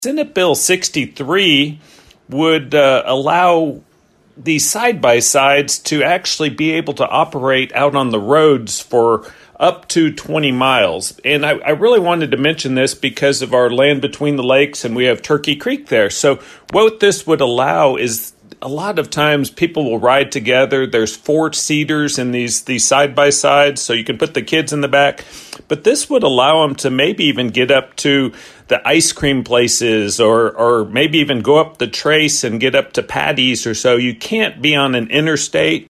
Senate Bill 63 would allow these side-by-sides to actually be able to operate out on the roads for up to 20 miles. And I really wanted to mention this because of our land between the lakes, and we have Turkey Creek there. So what this would allow is a lot of times people will ride together. There's 4-seaters in these side-by-sides, so you can put the kids in the back. But this would allow them to maybe even get up to the ice cream places or maybe even go up the Trace and get up to Patty's or so. You can't be on an interstate